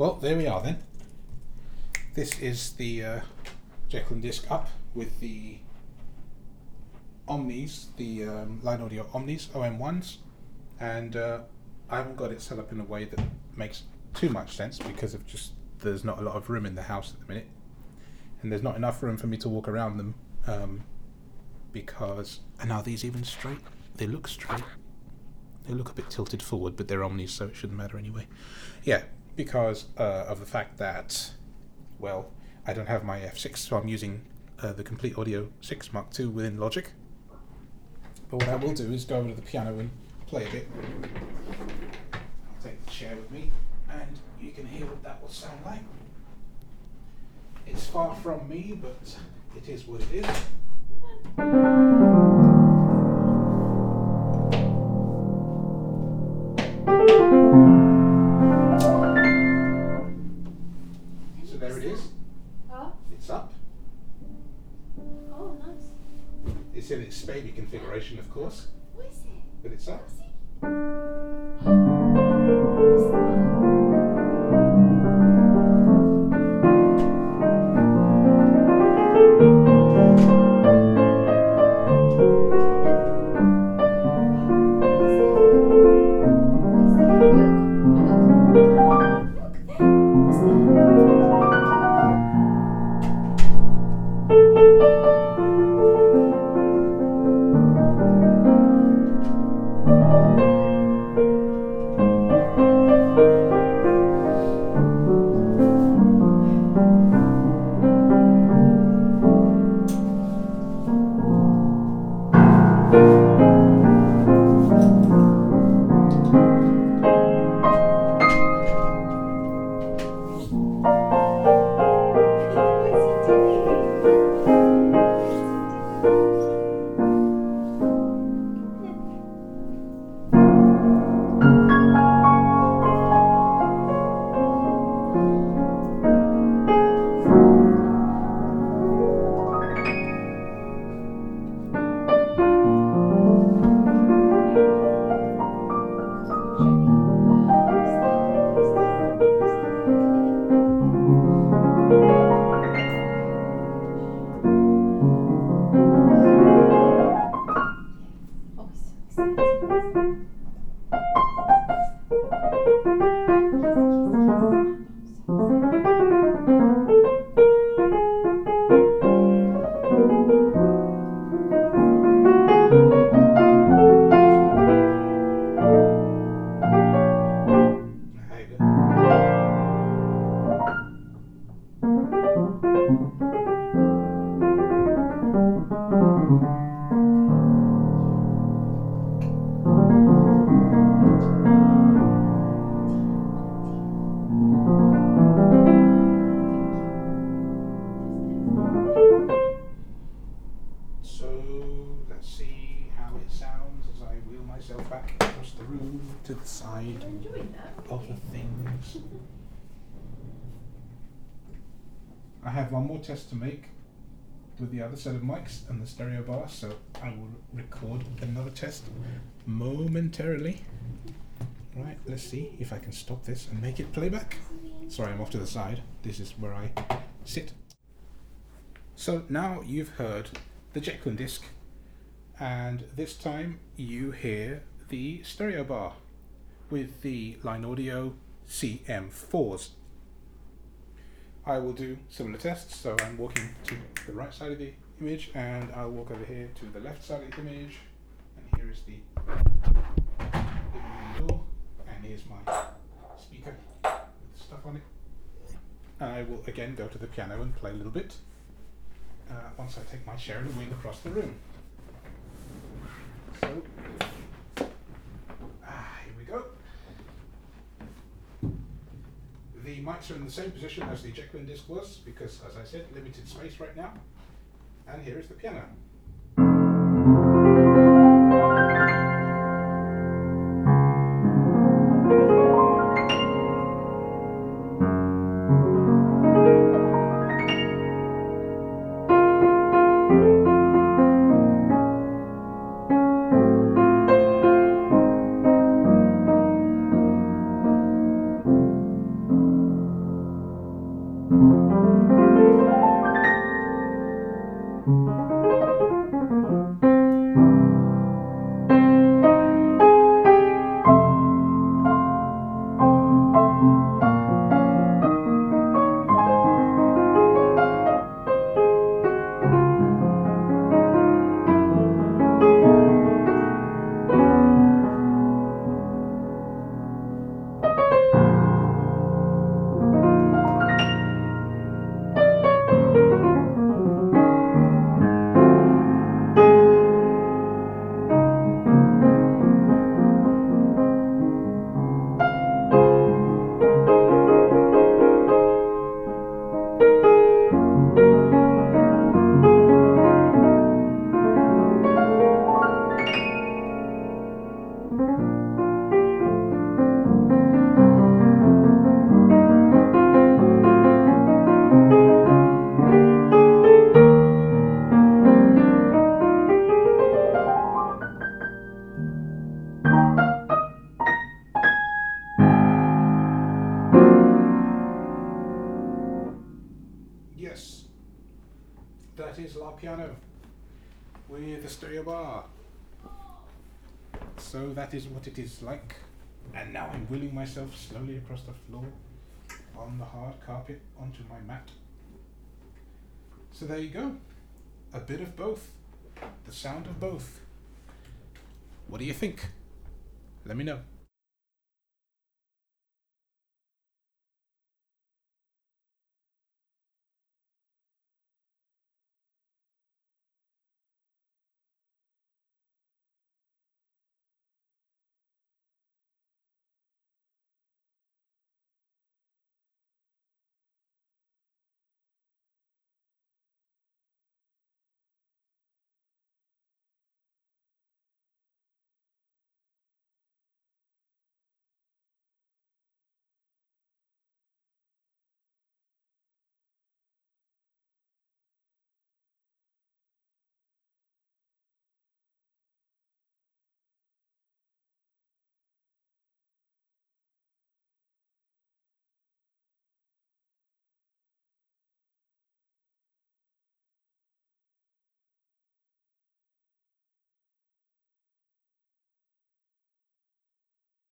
Well, there we are then. This is the Jekyll and Disc up with the Omnis, the Line Audio Omnis, OM1s, and I haven't got it set up in a way that makes too much sense because of just there's not a lot of room in the house at the minute, and there's not enough room for me to walk around them because, and are these even straight? They look straight. They look a bit tilted forward, but they're Omnis, so it shouldn't matter anyway. Yeah, because of the fact that, well, I don't have my F6, so I'm using the Complete Audio 6 Mark II within Logic. But what I will do is go over to the piano and play a bit. I'll take the chair with me, and you can hear what that will sound like. It's far from me, but it is what it is. So there it is. Oh. It's up. Oh, nice. It's in its baby configuration, of course, What is it? but it's up. What's it? What's that? So let's see how it sounds as I wheel myself back across the room to the side You're enjoying that? of the things. I have one more test to make with the other set of mics and the stereo bar, so I will record another test momentarily. Right, let's see if I can stop this and make it playback. Sorry, I'm off to the side. This is where I sit. So now you've heard the Jekyll and Disc, and this time you hear the stereo bar with the Line Audio CM4s. I will do similar tests, so I'm walking to the right side of the image, and I'll walk over here to the left side of the image, and here is the living room door, and here's my speaker with stuff on it. I will again go to the piano and play a little bit. Once I take my chair and wheel across the room. So, here we go. The mics are in the same position as the Jekyll and Disc was, because, as I said, limited space right now. And here is the piano. is La Piano with a stereo bar. So that is what it is like. And now I'm wheeling myself slowly across the floor on the hard carpet onto my mat. So there you go. A bit of both. The sound of both. What do you think? Let me know.